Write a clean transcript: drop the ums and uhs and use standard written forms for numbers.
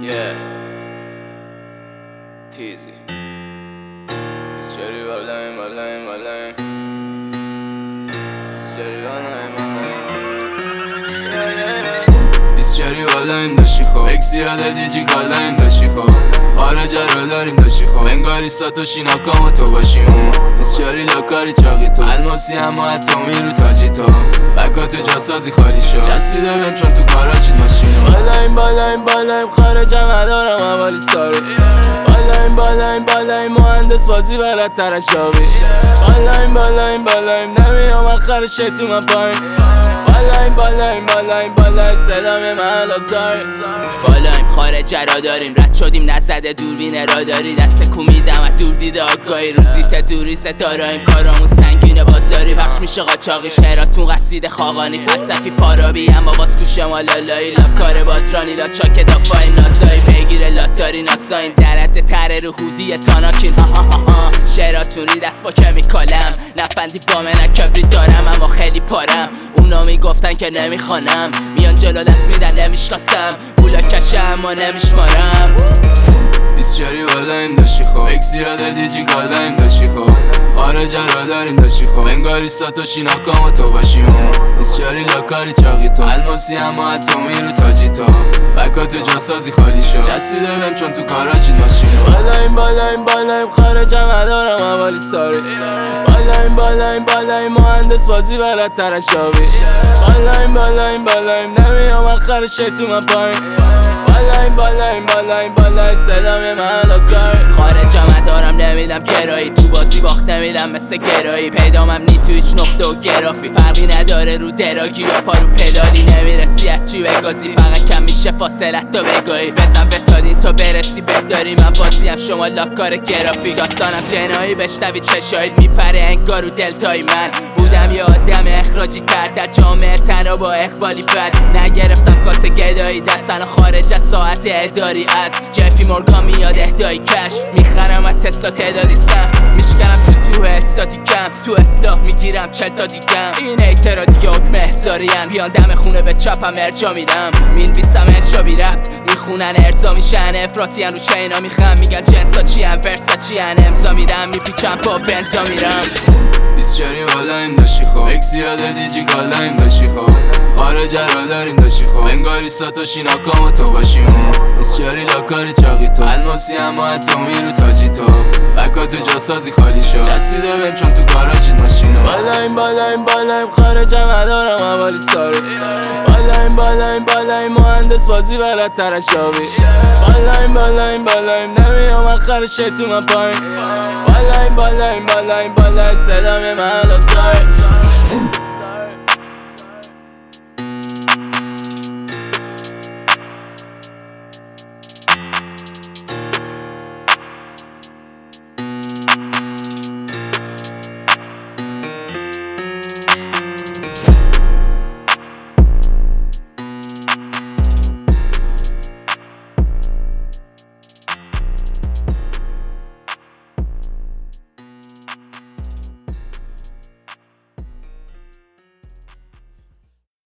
Yeah, Teasy. It's Jerry Valheim. It's Jerry Valheim. It's Jerry Valheim داشتی خب اکسی یاده دیجی کالایم داشتی خب خارج رو داریم داشتی خب انگاری ساتوشی ناکام و تو باشیم It's Jerry لاکاری چاقی تو الماسی اما اتمی رو تاجی تو بکاتو جاسازی خالی شد چسبیده بهم چون تو کاراچید ماشین بالایم خارجم ندارم اولی ستاریس بالایم مهندس بازی براتر از شابی بالایم نمیام آخرش تو من پایین بالایم صدام من آزار بالایم خارج را داریم رد شدیم نزده دوربین را داری دست کومیدم و دور دیده آگاهی روزیت دوری ستاراییم کارامون سنگینه بازاری پخش میشه قاچاقی شهراتون قصید خاقانی فلسفی فارابی اما باز گوش ما لالایی لاکار بادرانی لا چاک دافای نازایی پیگیر لاتاری ناساین درد تره رو هودی تاناکین ها شهراتونی دست با کمیکالم نفندی با من کبریت دارم اما خیلی پارم اونا میگفتن که نمیخوانم میان جلو دست میدن نمیشناسم پولا کشه اما نمیشمارم It's Jerry Valheim داشتی خب اکسی یاده دیجی کالایم داشتی خب خارج را داریم داشتی خب انگاری ساتوشی ناکام و تو باشیم It's Jerry لاکاری چاقی تو الماسی اما اتمی رو تاجی تو بکاتو جاسازی خالی شد چسبیده بهم چون تو کاراچید ماشین بالایم خارجم ندارم اولی ستاریس بالایم مهندس بازی براتر از شابی بالایم نمیام آخرش تو من پایین بالایم صدام من آزار خارجم دارم نمیدم گرایی تو بازی باخت نمیدم مثل گرایی پیدامم نی تو هیچ نقطه و گرافی فرقی نداره رو دراگی یا پارو پدالی نمیرسی از چی بگازی فقط کم میشه فاصلت تو بگایی بزن بتادین تو برسی بهداری من بازیم شما لاکار گرافی داستانم جنایی بشنوی چشایید میپره انگار رو دلتای من بودم یه آدم اخراجی تر در جامعه تنها با اقبالی بد نگرفتم کاسه گدایی دستن خارج از ساعت اداری از جفی مورگان میاد اهدایی کش میخرم از تسلا تعدادی سم میشکنم سطوح استاتیکم تو اصلاح میگیرم 40 تا دیگم این ایترا دیگه حکم احضاریم بیان دم خونه به چپم ارجا میدم مینویسم انشا بی ربط میخونن ارزا میشن افراطیان رو چینا میخم میگن جنسا چیان ورسا چیان امضا میدم میپیچم با بنزا میرم It's Jerry Valheim داشتی خب اکسی یاده دیجی کالایم داشتی خب خارج را داریم داشتی خب انگاری ساتوشی ناکام و تو باشیم It's Jerry لاکاری چاقی تو الماسی اما اتمی رو تاجی تو بکاتو جاسازی خالی شد چسبیده بهم چون تو کاراچید ماشین بالایم خارجم ندارم اولی ستاریس بالایم مهندس بازی براتر از شابی بالایم نمیام آخرش تو من پایین بالایم صدام من آزار